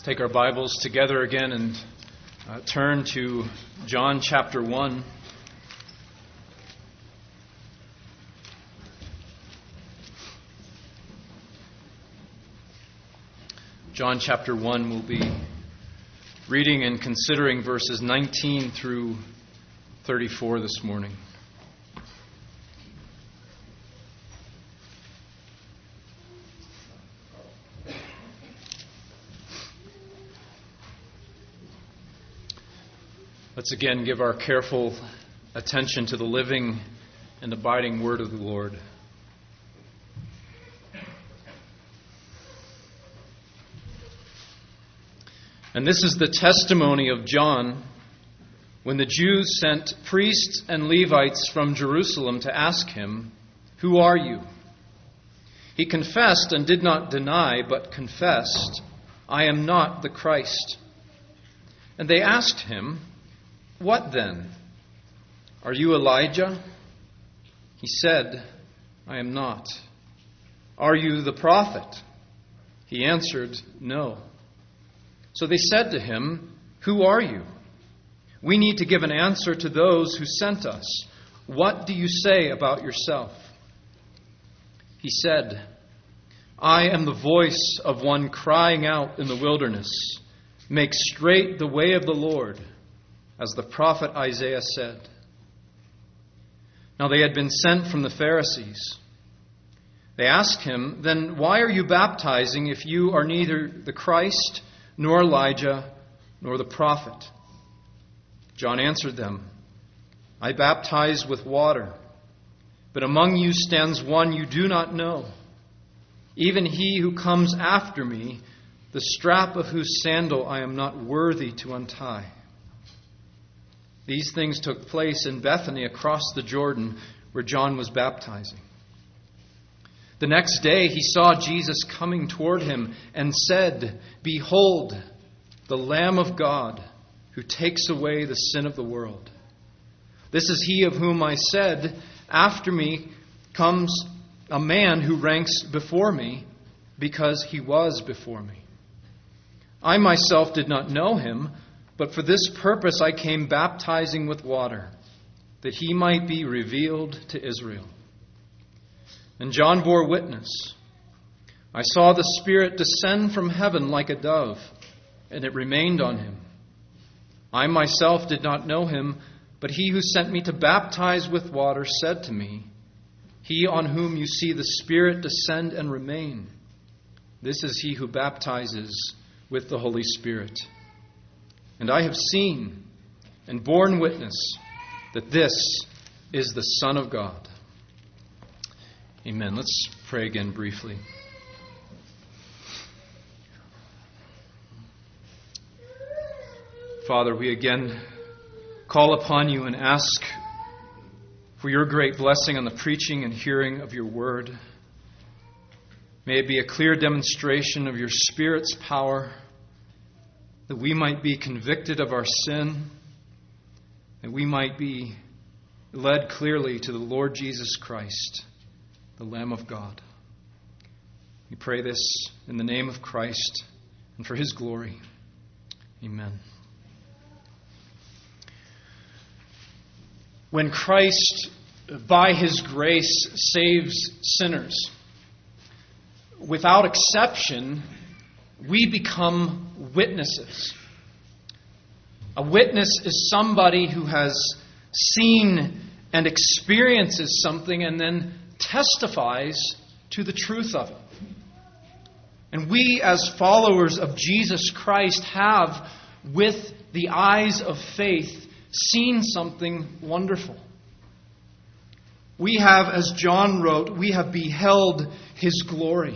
Take our Bibles together again and turn to John chapter 1. John chapter 1, we'll be reading and considering verses 19 through 34 this morning. Let's again give our careful attention to the living and abiding word of the Lord. And this is the testimony of John when the Jews sent priests and Levites from Jerusalem to ask him, "Who are you?" He confessed and did not deny, but confessed, "I am not the Christ." And they asked him, "What then? Are you Elijah?" He said, "I am not." "Are you the prophet?" He answered, "No." So they said to him, "Who are you? We need to give an answer to those who sent us. What do you say about yourself?" He said, "I am the voice of one crying out in the wilderness, 'Make straight the way of the Lord,' as the prophet Isaiah said." Now they had been sent from the Pharisees. They asked him, "Then why are you baptizing if you are neither the Christ, nor Elijah, nor the prophet?" John answered them, "I baptize with water, but among you stands one you do not know, even he who comes after me, the strap of whose sandal I am not worthy to untie." These things took place in Bethany across the Jordan, where John was baptizing. The next day he saw Jesus coming toward him and said, "Behold, the Lamb of God, who takes away the sin of the world. This is he of whom I said, 'After me comes a man who ranks before me, because he was before me.' I myself did not know him, but for this purpose I came baptizing with water, that he might be revealed to Israel." And John bore witness, "I saw the Spirit descend from heaven like a dove, and it remained on him. I myself did not know him, but he who sent me to baptize with water said to me, 'He on whom you see the Spirit descend and remain, this is he who baptizes with the Holy Spirit.' And I have seen and borne witness that this is the Son of God." Amen. Let's pray again briefly. Father, we again call upon you and ask for your great blessing on the preaching and hearing of your word. May it be a clear demonstration of your Spirit's power, that we might be convicted of our sin, that we might be led clearly to the Lord Jesus Christ, the Lamb of God. We pray this in the name of Christ and for his glory. Amen. When Christ, by his grace, saves sinners, without exception, we become witnesses. A witness is somebody who has seen and experiences something and then testifies to the truth of it. And we, as followers of Jesus Christ, have, with the eyes of faith, seen something wonderful. We have, as John wrote, we have beheld his glory.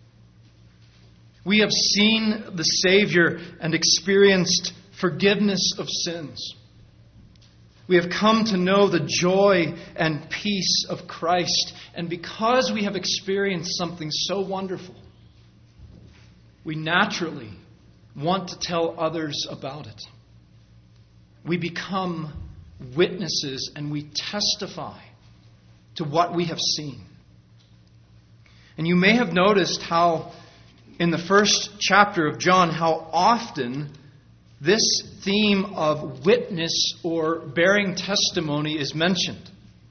We have seen the Savior and experienced forgiveness of sins. We have come to know the joy and peace of Christ. And because we have experienced something so wonderful, we naturally want to tell others about it. We become witnesses and we testify to what we have seen. And you may have noticed how in the first chapter of John how often this theme of witness or bearing testimony is mentioned.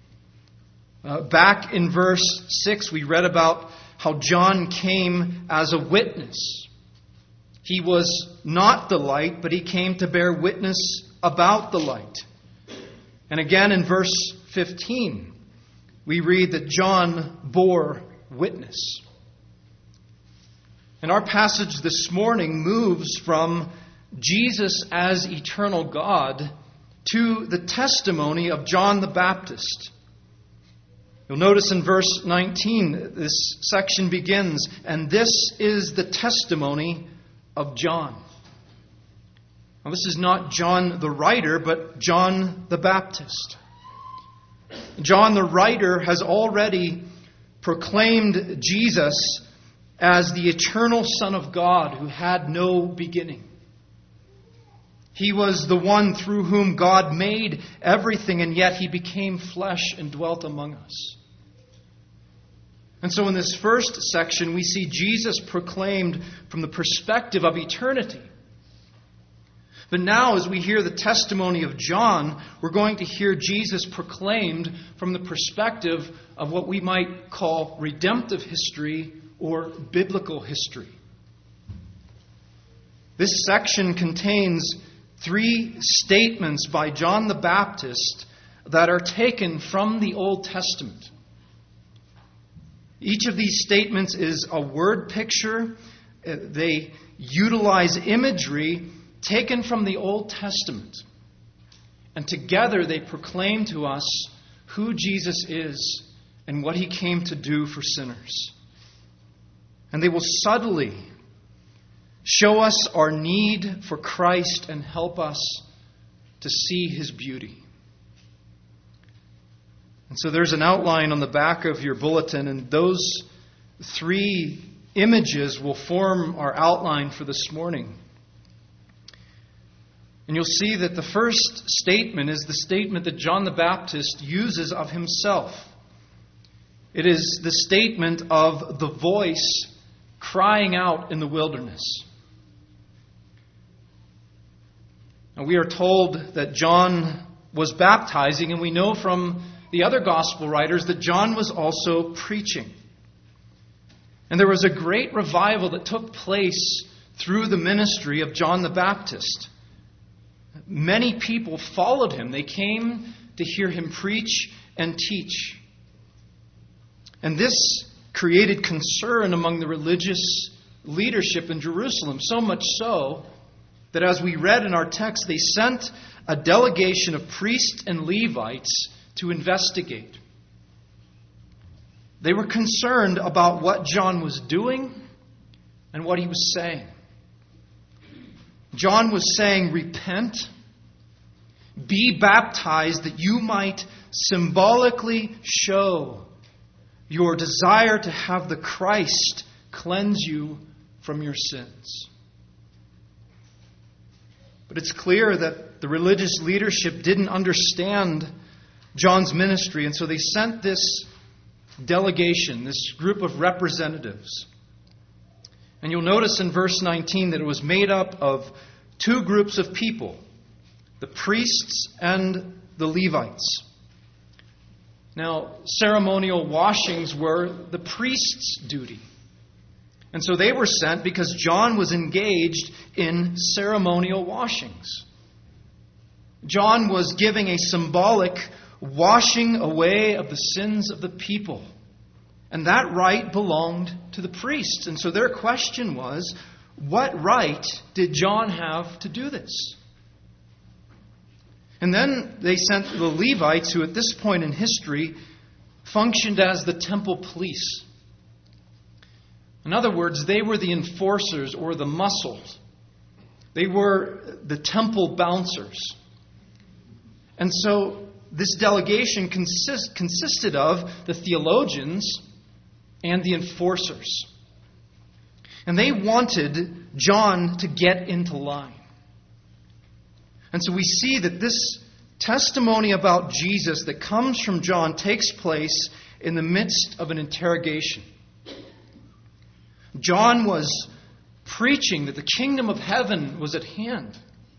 Back in verse 6, we read about how John came as a witness. He was not the light, but he came to bear witness about the light. And again in verse 15, we read that John bore witness. And our passage this morning moves from Jesus as eternal God to the testimony of John the Baptist. You'll notice in verse 19, this section begins, and this is the testimony of John. Now, this is not John the writer, but John the Baptist. John the writer has already proclaimed Jesus as the eternal Son of God who had no beginning. He was the one through whom God made everything, and yet he became flesh and dwelt among us. And so in this first section, we see Jesus proclaimed from the perspective of eternity. But now, as we hear the testimony of John, we're going to hear Jesus proclaimed from the perspective of what we might call redemptive history or biblical history. This section contains 3 statements by John the Baptist that are taken from the Old Testament. Each of these statements is a word picture. They utilize imagery taken from the Old Testament. And together they proclaim to us who Jesus is and what he came to do for sinners. And they will subtly show us our need for Christ and help us to see his beauty. And so there's an outline on the back of your bulletin, and those 3 images will form our outline for this morning. And you'll see that the first statement is the statement that John the Baptist uses of himself. It is the statement of the voice crying out in the wilderness. Now, we are told that John was baptizing, and we know from the other gospel writers that John was also preaching. And there was a great revival that took place through the ministry of John the Baptist. Many people followed him. They came to hear him preach and teach. And this created concern among the religious leadership in Jerusalem, so much so that as we read in our text, they sent a delegation of priests and Levites to investigate. They were concerned about what John was doing and what he was saying. John was saying, repent, be baptized that you might symbolically show your desire to have the Christ cleanse you from your sins. But it's clear that the religious leadership didn't understand John's ministry, and so they sent this delegation, this group of representatives. And you'll notice in verse 19 that it was made up of 2 groups of people, the priests and the Levites. Now, ceremonial washings were the priest's duty. And so they were sent because John was engaged in ceremonial washings. John was giving a symbolic washing away of the sins of the people. And that right belonged to the priests. And so their question was, what right did John have to do this? And then they sent the Levites, who at this point in history functioned as the temple police. In other words, they were the enforcers or the muscles. They were the temple bouncers. And so this delegation consisted of the theologians and the enforcers. And they wanted John to get into line. And so we see that this testimony about Jesus that comes from John takes place in the midst of an interrogation. John was preaching that the kingdom of heaven was at hand.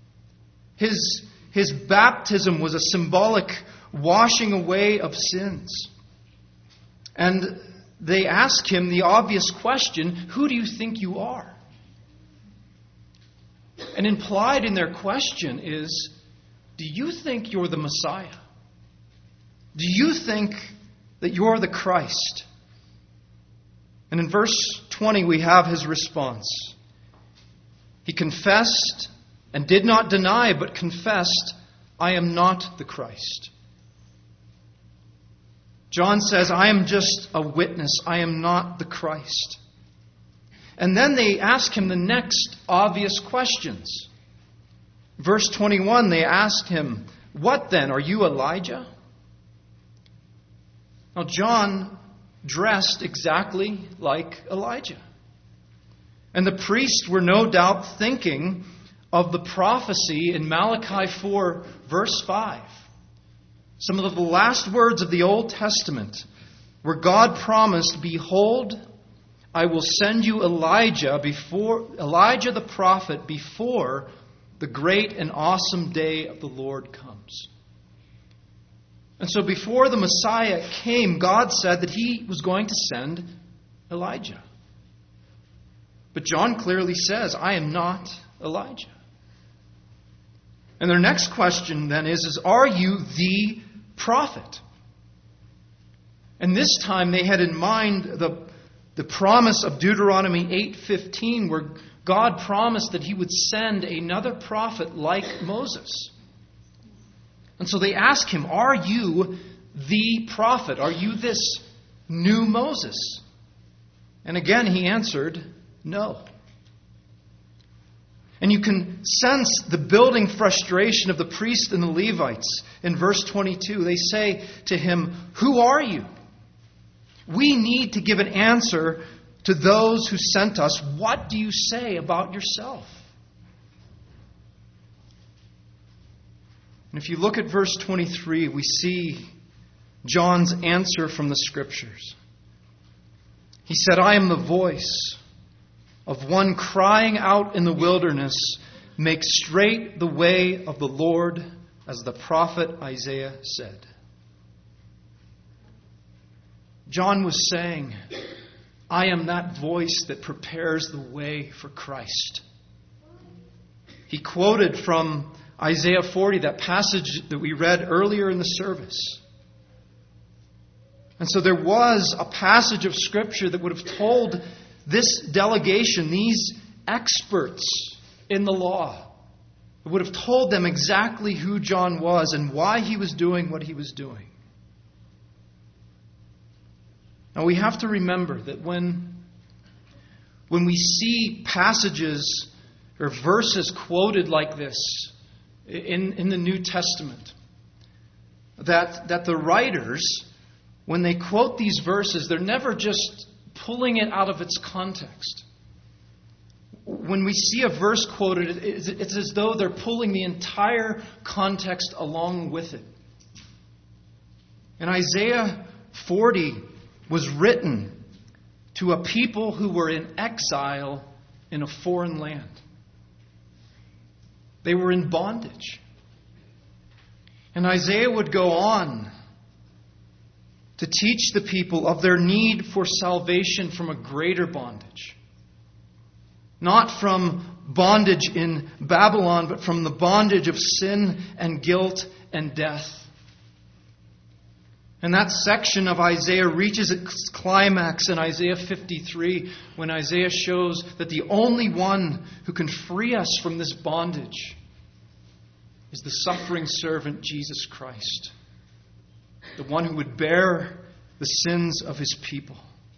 His baptism was a symbolic washing away of sins. And they ask him the obvious question, who do you think you are? And implied in their question is, do you think you're the Messiah? Do you think that you're the Christ? And in verse 20 we have his response. He confessed and did not deny, but confessed, I am not the Christ. John says, I am just a witness. I am not the Christ. And then they ask him the next obvious questions. Verse 21, they asked him, what then? Are you Elijah? Now, John dressed exactly like Elijah. And the priests were no doubt thinking of the prophecy in Malachi 4, verse 5. Some of the last words of the Old Testament, where God promised, behold, I will send you Elijah the prophet before the great and awesome day of the Lord comes. And so before the Messiah came, God said that he was going to send Elijah. But John clearly says, I am not Elijah. And their next question then is are you the prophet? And this time they had in mind the promise of Deuteronomy 8:15, where God promised that he would send another prophet like Moses. And so they ask him, are you the prophet? Are you this new Moses? And again he answered, no. And you can sense the building frustration of the priests and the Levites in verse 22. They say to him, who are you? We need to give an answer to those who sent us. What do you say about yourself? And if you look at verse 23, we see John's answer from the Scriptures. He said, I am the voice of one crying out in the wilderness, make straight the way of the Lord, as the prophet Isaiah said. John was saying, I am that voice that prepares the way for Christ. He quoted from Isaiah 40, that passage that we read earlier in the service. And so there was a passage of Scripture that would have told this delegation, these experts in the law, it would have told them exactly who John was and why he was doing what he was doing. Now we have to remember that when we see passages or verses quoted like this in the New Testament, that the writers, when they quote these verses, they're never just pulling it out of its context. When we see a verse quoted, it's as though they're pulling the entire context along with it. And Isaiah 40 was written to a people who were in exile in a foreign land. They were in bondage. And Isaiah would go on to teach the people of their need for salvation from a greater bondage. Not from bondage in Babylon, but from the bondage of sin and guilt and death. And that section of Isaiah reaches its climax in Isaiah 53, when Isaiah shows that the only one who can free us from this bondage is the suffering servant Jesus Christ, the one who would bear the sins of his people.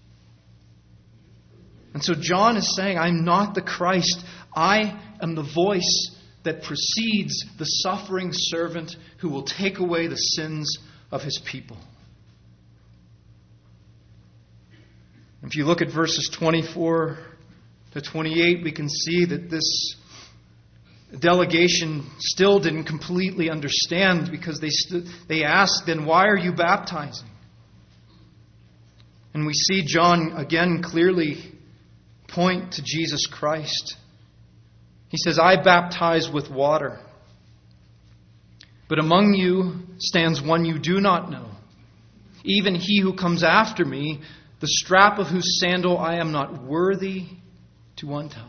And so John is saying, I'm not the Christ. I am the voice that precedes the suffering servant who will take away the sins of his people. If you look at verses 24 to 28, we can see that this delegation still didn't completely understand, because they asked, then why are you baptizing? And we see John again clearly point to Jesus Christ. He says, I baptize with water, but among you stands one you do not know, even he who comes after me, the strap of whose sandal I am not worthy to untie.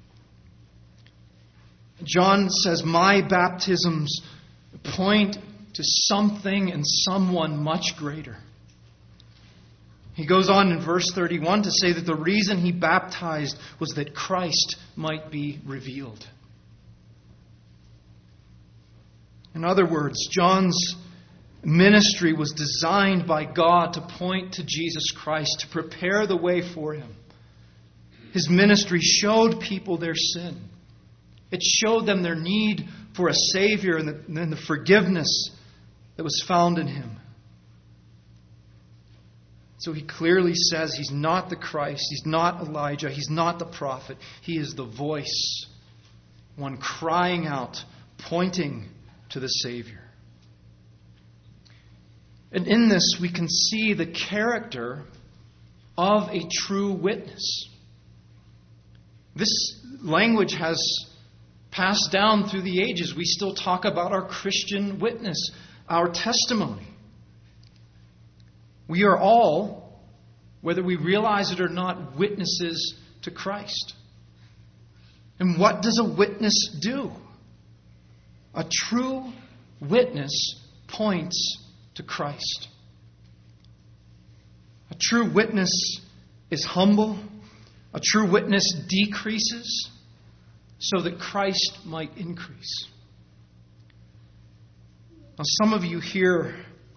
John says, my baptisms point to something and someone much greater. He goes on in verse 31 to say that the reason he baptized was that Christ might be revealed. In other words, John's ministry was designed by God to point to Jesus Christ, to prepare the way for him. His ministry showed people their sin. It showed them their need for a Savior and the forgiveness that was found in him. So he clearly says he's not the Christ, he's not Elijah, he's not the prophet. He is the voice, one crying out, pointing to the Savior. And in this we can see the character of a true witness. This language has passed down through the ages. We still talk about our Christian witness, our testimony. We are all, whether we realize it or not, witnesses to Christ. And what does a witness do? A true witness points to Christ. A true witness is humble. A true witness decreases so that Christ might increase. Now, some of you here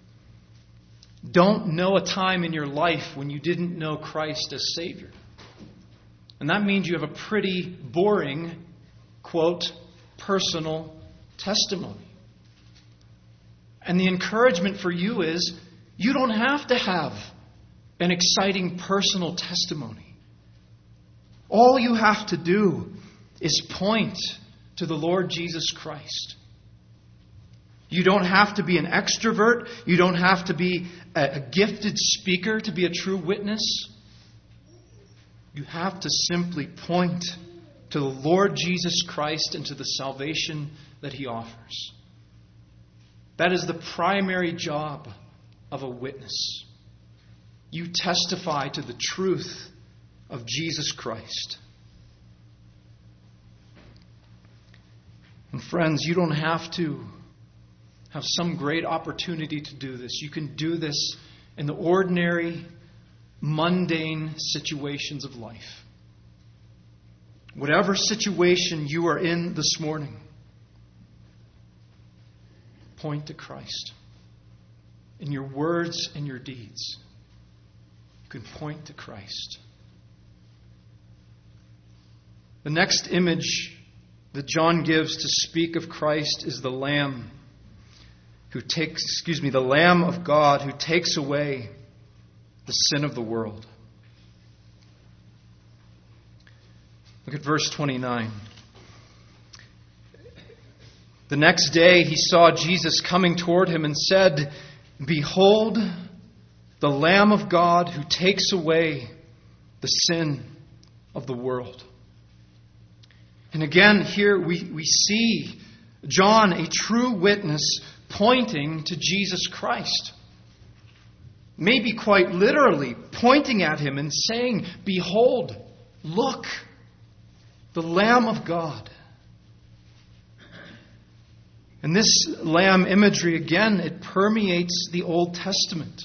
don't know a time in your life when you didn't know Christ as Savior. And that means you have a pretty boring, quote, personal testimony. And the encouragement for you is you don't have to have an exciting personal testimony. All you have to do is point to the Lord Jesus Christ. You don't have to be an extrovert. You don't have to be a gifted speaker to be a true witness. You have to simply point to the Lord Jesus Christ and to the salvation that He offers. That is the primary job of a witness. You testify to the truth of Jesus Christ. And friends, you don't have to have some great opportunity to do this. You can do this in the ordinary, mundane situations of life. Whatever situation you are in this morning, point to Christ. In your words and your deeds, you can point to Christ. The next image that John gives to speak of Christ is the Lamb the Lamb of God who takes away the sin of the world. Look at verse 29. The next day he saw Jesus coming toward him and said, "Behold, the Lamb of God who takes away the sin of the world." And again, here we see John, a true witness, pointing to Jesus Christ. Maybe quite literally pointing at him and saying, "Behold, look, the Lamb of God." And this lamb imagery, again, it permeates the Old Testament.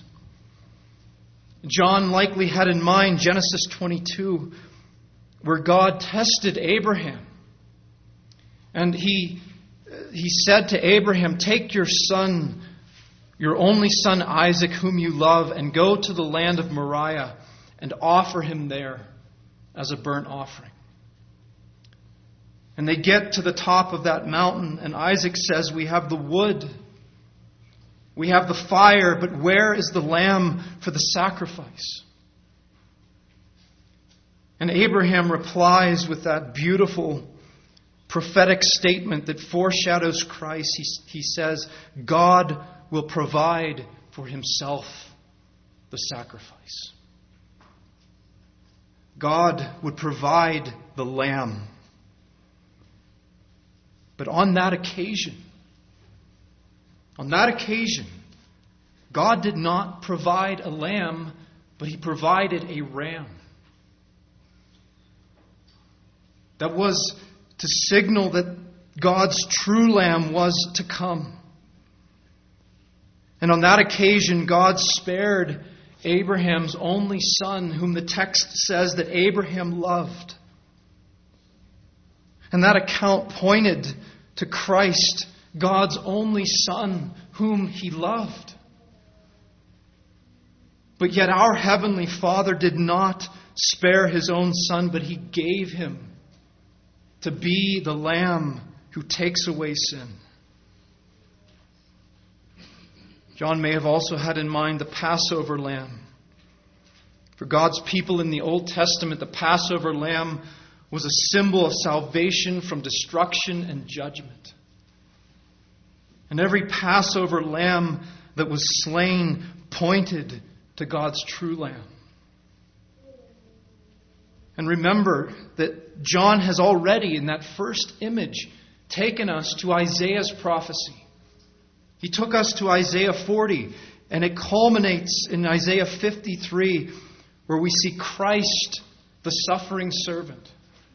John likely had in mind Genesis 22, where God tested Abraham. And he said to Abraham, "Take your son, your only son Isaac, whom you love, and go to the land of Moriah and offer him there as a burnt offering." And they get to the top of that mountain, and Isaac says, "We have the wood, we have the fire, but where is the lamb for the sacrifice?" And Abraham replies with that beautiful prophetic statement that foreshadows Christ. He says, "God will provide for Himself the sacrifice." God would provide the lamb. But on that occasion, God did not provide a lamb, but He provided a ram. That was to signal that God's true lamb was to come. And on that occasion, God spared Abraham's only son, whom the text says that Abraham loved. And that account pointed to Christ, God's only Son, whom He loved. But yet our Heavenly Father did not spare His own Son, but He gave Him to be the Lamb who takes away sin. John may have also had in mind the Passover lamb. For God's people in the Old Testament, the Passover lamb was a symbol of salvation from destruction and judgment. And every Passover lamb that was slain pointed to God's true lamb. And remember that John has already, in that first image, taken us to Isaiah's prophecy. He took us to Isaiah 40, and it culminates in Isaiah 53, where we see Christ, the suffering servant.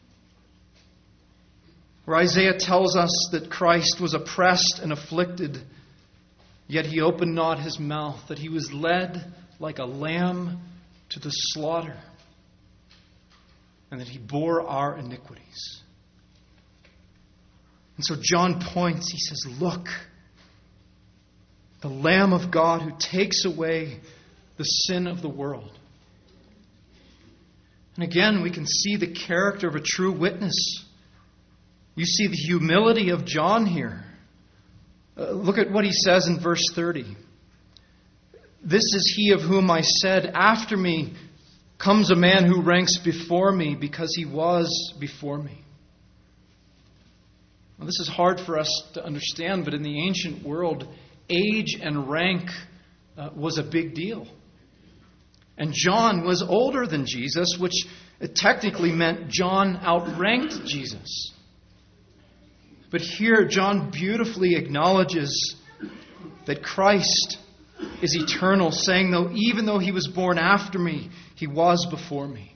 Where Isaiah tells us that Christ was oppressed and afflicted, yet He opened not His mouth, that He was led like a lamb to the slaughter, and that He bore our iniquities. And so John points, he says, look, the Lamb of God who takes away the sin of the world. And again, we can see the character of a true witness. You see the humility of John here. Look at what he says in verse 30. This is He of whom I said, after me comes a man who ranks before me, because He was before me. Well, this is hard for us to understand, but in the ancient world, age and rank was a big deal. And John was older than Jesus, which technically meant John outranked Jesus. But here John beautifully acknowledges that Christ is eternal, saying, even though He was born after me, He was before me.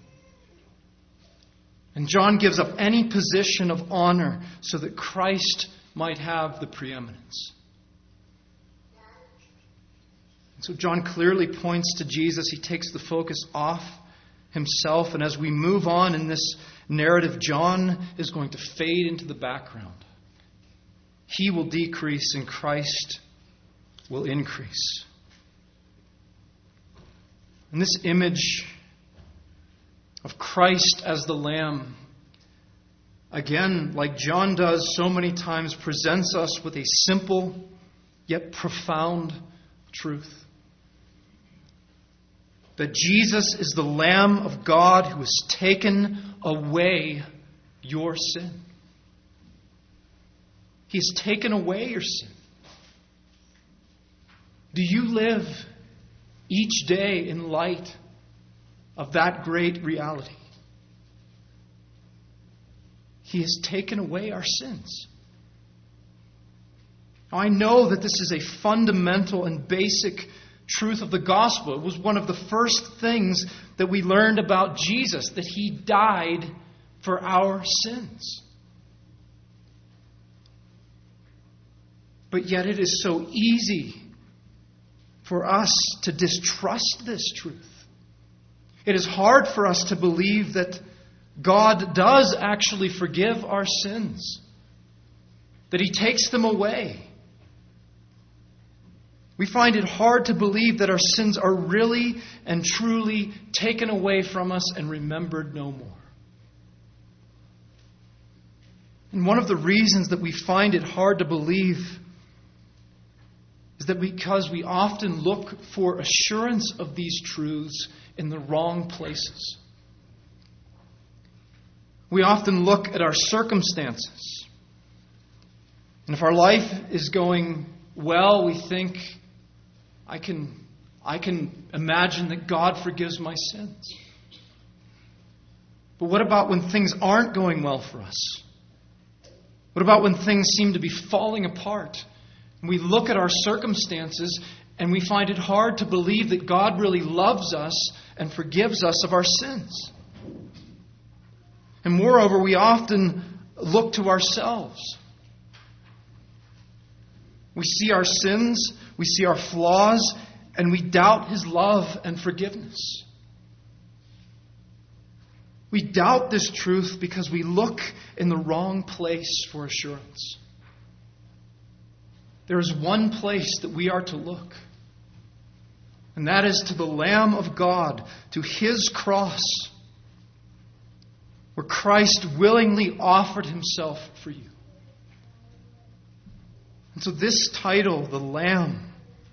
And John gives up any position of honor so that Christ might have the preeminence. So John clearly points to Jesus. He takes the focus off Himself. And as we move on in this narrative, John is going to fade into the background. He will decrease and Christ will increase. And this image of Christ as the Lamb, again, like John does so many times, presents us with a simple yet profound truth. That Jesus is the Lamb of God who has taken away your sin. He has taken away your sin. Do you live each day in light of that great reality? He has taken away our sins. Now, I know that this is a fundamental and basic truth of the gospel. It was one of the first things that we learned about Jesus, that He died for our sins. But yet it is so easy for us to distrust this truth. It is hard for us to believe that God does actually forgive our sins, that He takes them away. We find it hard to believe that our sins are really and truly taken away from us and remembered no more. And one of the reasons that we find it hard to believe is that because we often look for assurance of these truths in the wrong places. We often look at our circumstances. And if our life is going well, we think, I can imagine that God forgives my sins. But what about when things aren't going well for us? What about when things seem to be falling apart? And we look at our circumstances and we find it hard to believe that God really loves us and forgives us of our sins. And moreover, we often look to ourselves. We see our sins, we see our flaws, and we doubt His love and forgiveness. We doubt this truth because we look in the wrong place for assurance. There is one place that we are to look, and that is to the Lamb of God, to His cross, where Christ willingly offered Himself for you. And so this title, the Lamb,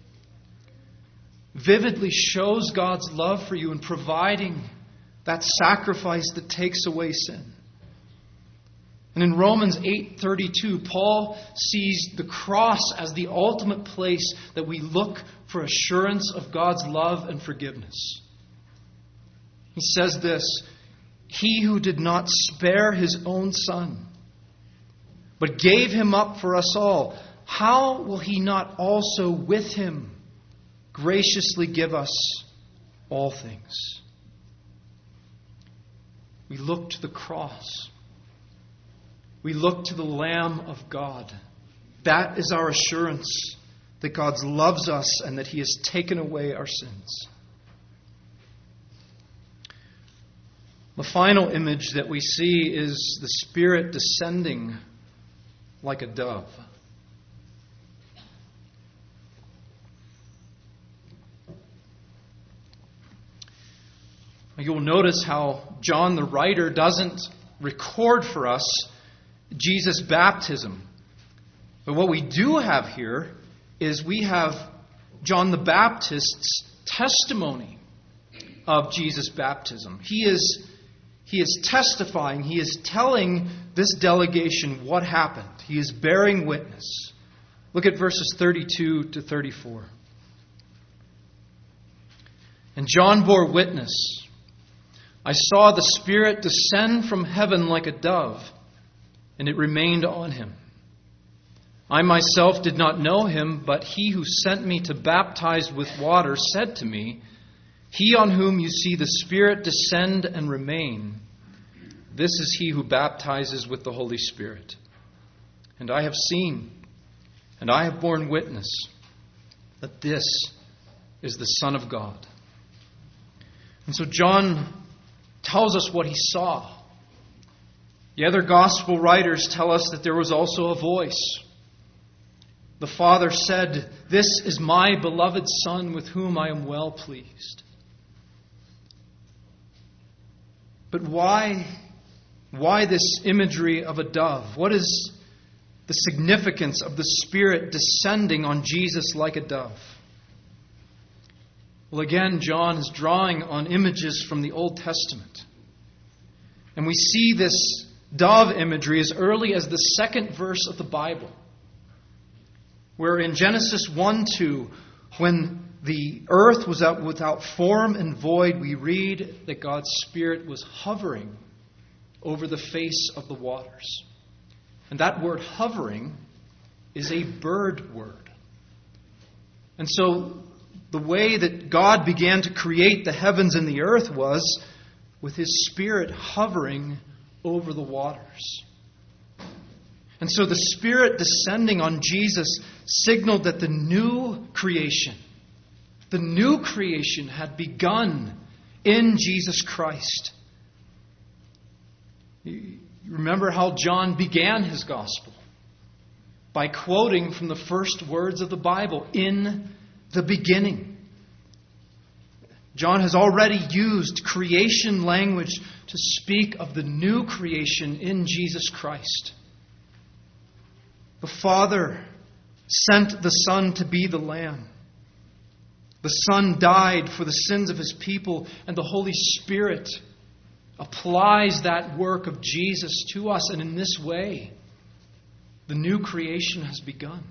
vividly shows God's love for you in providing that sacrifice that takes away sin. And in Romans 8:32, Paul sees the cross as the ultimate place that we look for assurance of God's love and forgiveness. He says this, "He who did not spare His own Son, but gave Him up for us all, how will He not also with Him graciously give us all things?" We look to the cross. We look to the Lamb of God. That is our assurance that God loves us and that He has taken away our sins. The final image that we see is the Spirit descending like a dove. You'll notice how John the writer doesn't record for us Jesus' baptism. But what we do have here is we have John the Baptist's testimony of Jesus' baptism. He is testifying, he is telling this delegation what happened. He is bearing witness. Look at verses 32 to 34. "And John bore witness. I saw the Spirit descend from heaven like a dove, and it remained on Him. I myself did not know Him, but He who sent me to baptize with water said to me, 'He on whom you see the Spirit descend and remain, this is He who baptizes with the Holy Spirit.' And I have seen, and I have borne witness, that this is the Son of God." And so John tells us what he saw. The other gospel writers tell us that there was also a voice. The Father said, "This is my beloved Son with whom I am well pleased." But why this imagery of a dove? What is the significance of the Spirit descending on Jesus like a dove? Well, again, John is drawing on images from the Old Testament. And we see this dove imagery as early as the second verse of the Bible, where in Genesis 1:2, when the earth was without form and void, we read that God's Spirit was hovering over the face of the waters. And that word hovering is a bird word. And so the way that God began to create the heavens and the earth was with His Spirit hovering over the waters. And so the Spirit descending on Jesus signaled that the new creation had begun in Jesus Christ. You remember how John began his gospel? By quoting from the first words of the Bible, "In the beginning." John has already used creation language to speak of the new creation in Jesus Christ. The Father sent the Son to be the Lamb. The Son died for the sins of His people, and the Holy Spirit applies that work of Jesus to us. And in this way, the new creation has begun.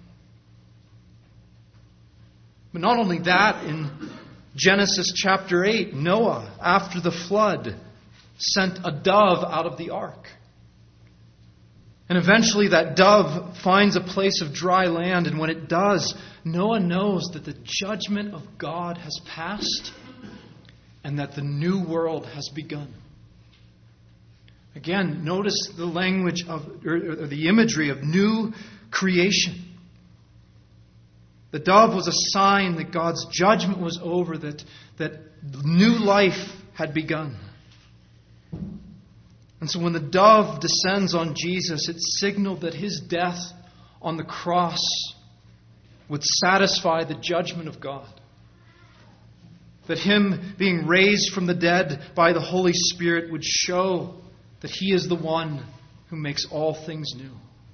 But not only that, in Genesis chapter 8, Noah, after the flood, sent a dove out of the ark. And eventually that dove finds a place of dry land, and when it does, Noah knows that the judgment of God has passed and that the new world has begun. Again, notice the language of, or the imagery of new creation. The dove was a sign that God's judgment was over, that new life had begun. And so when the dove descends on Jesus, it signaled that his death on the cross would satisfy the judgment of God. That him being raised from the dead by the Holy Spirit would show that he is the one who makes all things new.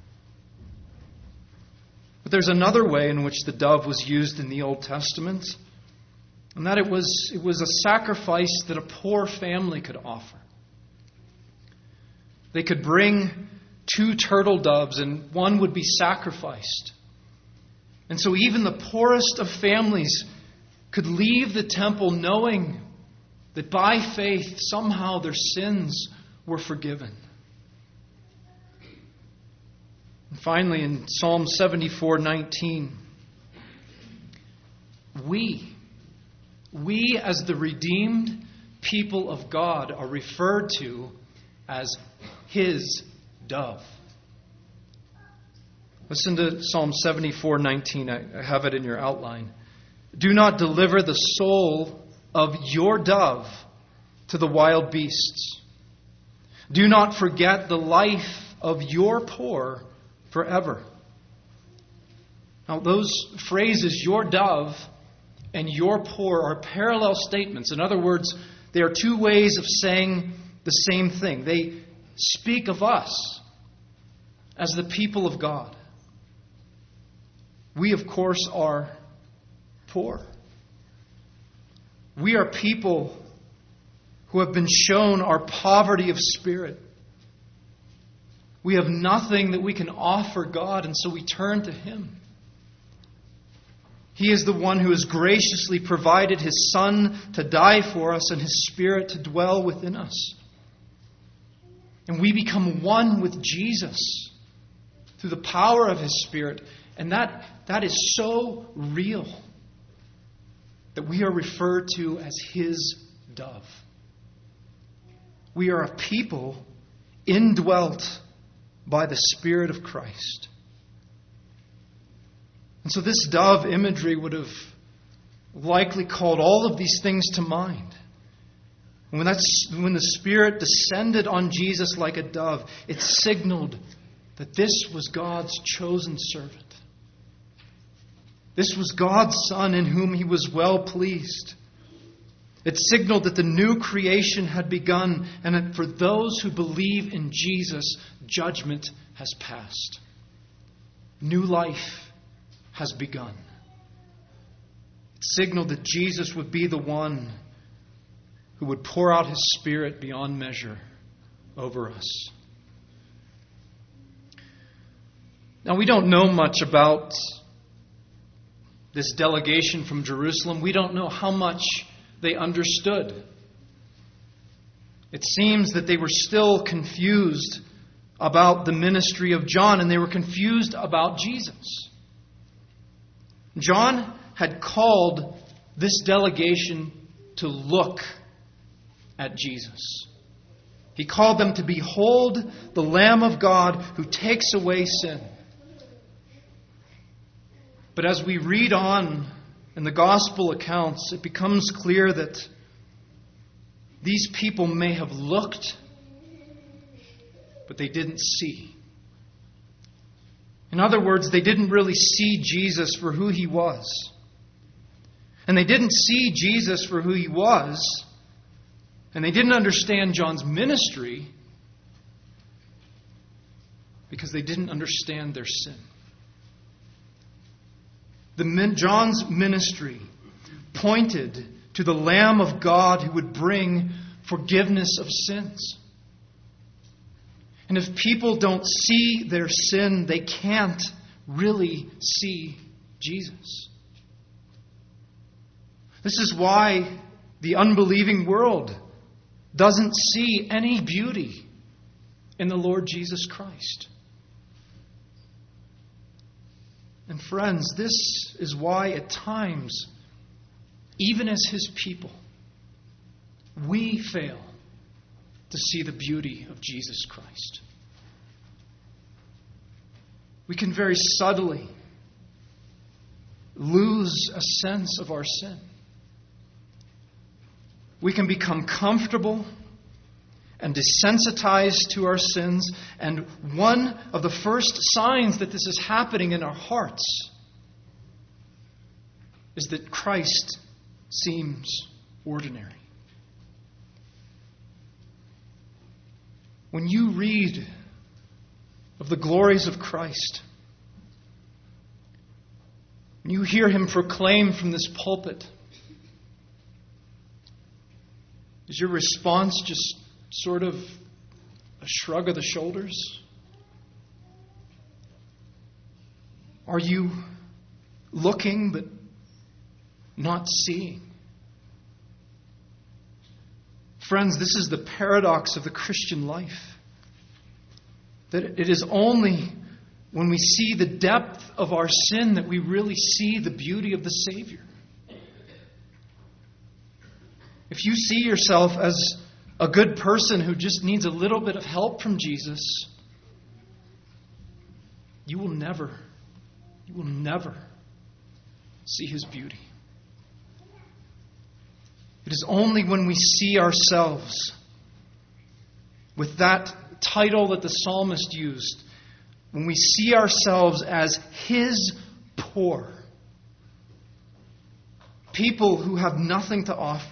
But there's another way in which the dove was used in the Old Testament, and that it was a sacrifice that a poor family could offer. They could bring 2 turtle doves, and one would be sacrificed. And so even the poorest of families could leave the temple knowing that by faith somehow their sins were forgiven. And finally, in Psalm 74:19, we as the redeemed people of God are referred to as his dove. Listen to Psalm 74:19. I have it in your outline. Do not deliver the soul of your dove to the wild beasts. Do not forget the life of your poor forever. Now, those phrases, your dove and your poor, are parallel statements. In other words, they are 2 ways of saying the same thing. They speak of us as the people of God. We, of course, are poor. We are people who have been shown our poverty of spirit. We have nothing that we can offer God, and so we turn to him. He is the one who has graciously provided his Son to die for us and his Spirit to dwell within us. And we become one with Jesus through the power of his Spirit. And that is so real that we are referred to as his dove. We are a people indwelt by the Spirit of Christ. And so this dove imagery would have likely called all of these things to mind. When the Spirit descended on Jesus like a dove, it signaled that this was God's chosen servant. This was God's Son in whom he was well pleased. It signaled that the new creation had begun, and that for those who believe in Jesus, judgment has passed. New life has begun. It signaled that Jesus would be the one who would pour out his Spirit beyond measure over us. Now, we don't know much about this delegation from Jerusalem. We don't know how much they understood. It seems that they were still confused about the ministry of John, and they were confused about Jesus. John had called this delegation to look at Jesus. He called them to behold the Lamb of God who takes away sin. But as we read on in the gospel accounts, it becomes clear that these people may have looked, but they didn't see. In other words, they didn't really see Jesus for who he was. And they didn't see Jesus for who he was. And they didn't understand John's ministry because they didn't understand their sin. John's ministry pointed to the Lamb of God who would bring forgiveness of sins. And if people don't see their sin, they can't really see Jesus. This is why the unbelieving world doesn't see any beauty in the Lord Jesus Christ. And friends, this is why at times, even as His people, we fail to see the beauty of Jesus Christ. We can very subtly lose a sense of our sin. We can become comfortable and desensitized to our sins. And one of the first signs that this is happening in our hearts is that Christ seems ordinary. When you read of the glories of Christ, when you hear Him proclaimed from this pulpit, is your response just sort of a shrug of the shoulders? Are you looking but not seeing? Friends, this is the paradox of the Christian life. That it is only when we see the depth of our sin that we really see the beauty of the Savior. If you see yourself as a good person who just needs a little bit of help from Jesus, you will never see His beauty. It is only when we see ourselves with that title that the psalmist used, when we see ourselves as His poor, people who have nothing to offer,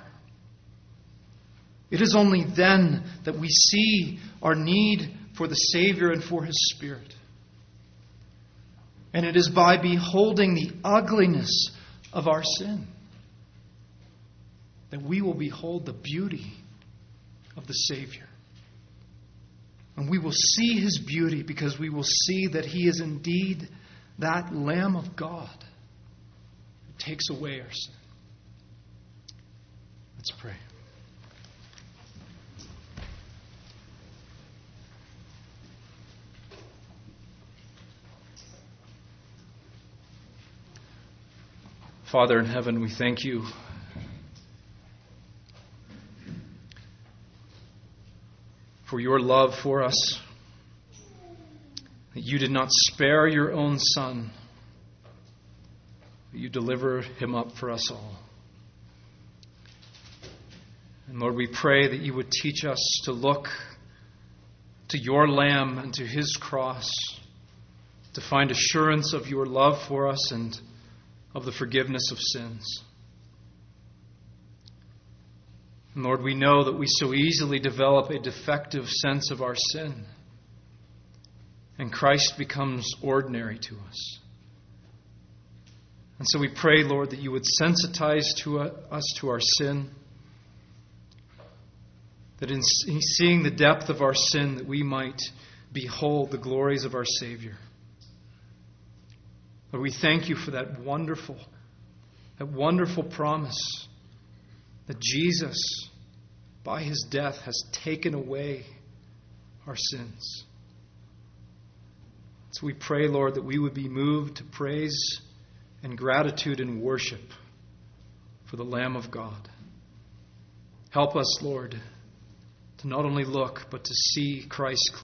it is only then that we see our need for the Savior and for His Spirit. And it is by beholding the ugliness of our sin that we will behold the beauty of the Savior. And we will see His beauty because we will see that He is indeed that Lamb of God who takes away our sin. Let's pray. Father in heaven, we thank You for Your love for us, that You did not spare Your own Son, but You delivered Him up for us all. And Lord, we pray that You would teach us to look to Your Lamb and to His cross, to find assurance of Your love for us and of the forgiveness of sins. And Lord, we know that we so easily develop a defective sense of our sin, and Christ becomes ordinary to us. And so we pray, Lord, that You would sensitize us to our sin, that in seeing the depth of our sin, that we might behold the glories of our Savior. Lord, we thank You for that wonderful promise that Jesus, by His death, has taken away our sins. So we pray, Lord, that we would be moved to praise and gratitude and worship for the Lamb of God. Help us, Lord, to not only look, but to see Christ